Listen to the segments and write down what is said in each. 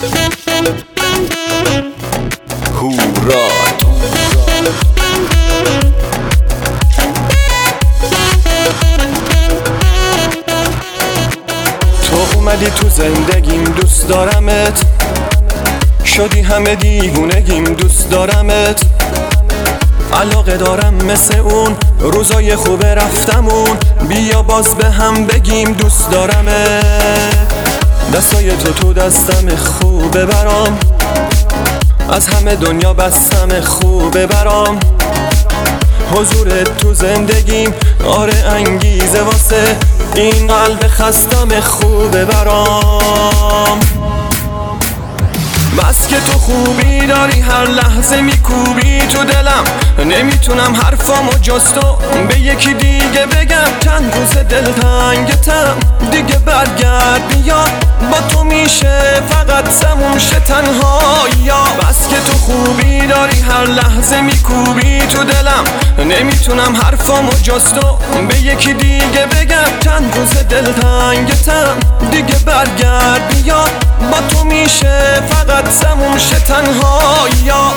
هورا تو اومدی تو زندگیم دوست دارمت، شدی همه دیوونگیم دوست دارمت. علاقه دارم مثل اون روزای خوب رفتمون، بیا باز به هم بگیم دوست دارمت. دستای تو دستم خوبه برام، از همه دنیا بستم خوبه برام. حضورت تو زندگیم آره انگیزه واسه این قلب خستم خوبه برام. بس که تو خوبی داری هر لحظه میکوبی تو دلم، نمیتونم حرفامو جز تو به یکی دیگه بگم. چند روز دلتنگتم دیگه برگرد بیا، با تو میشه فقط تموم شه تنهایی‌ها. بس که تو خوبی داری هر لحظه میکوبی تو دلم، نمیتونم حرفامو جز تو به یکی دیگه بگم. چند روز دلتنگتم دیگه برگرد بیا، با تو میشه فقط تموم شه تنهایی‌ها.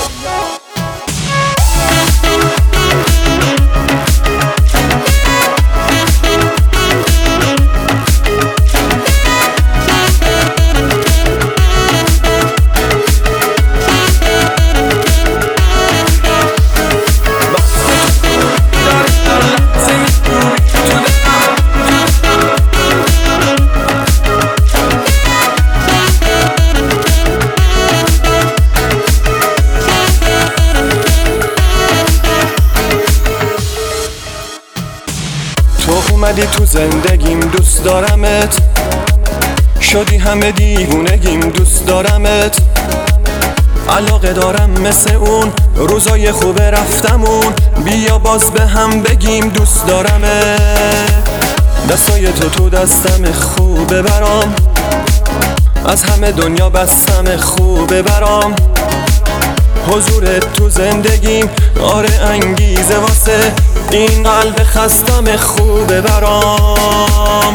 تو اومدی تو زندگیم دوست دارمت، شدی همه دیوونگیم دوست دارمت. علاقه دارم مثل اون روزای خوب رفتمون، بیا باز به هم بگیم دوست دارمت. دستای تو دستم خوبه برام، از همه دنیا بستم خوبه برام. حضورت تو زندگیم آره انگیزه واسه این قلب خستم خوبه برام.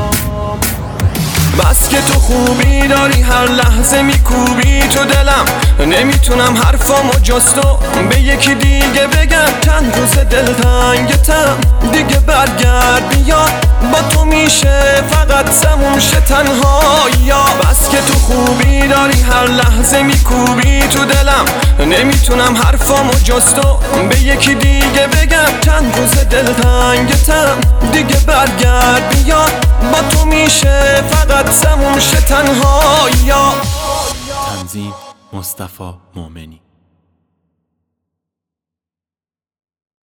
بس که تو خوبی داری هر لحظه میکوبی تو دلم، نمیتونم حرفامو جز تو به یکی دیگه بگم. چند روز دلتنگتم دیگه برگرد بیا، با تو میشه فقط تموم شه تنهایی‌ها. بس که تو خوبی داری هر لحظه میکوبی تو دلم، نمیتونم حرفامو جز تو به یکی دیگه بگم. چند روز دلتنگتم دیگه برگرد بیا، با تو میشه فقط تموم شه تنهایی‌ها. تنظیم مصطفی مومنی.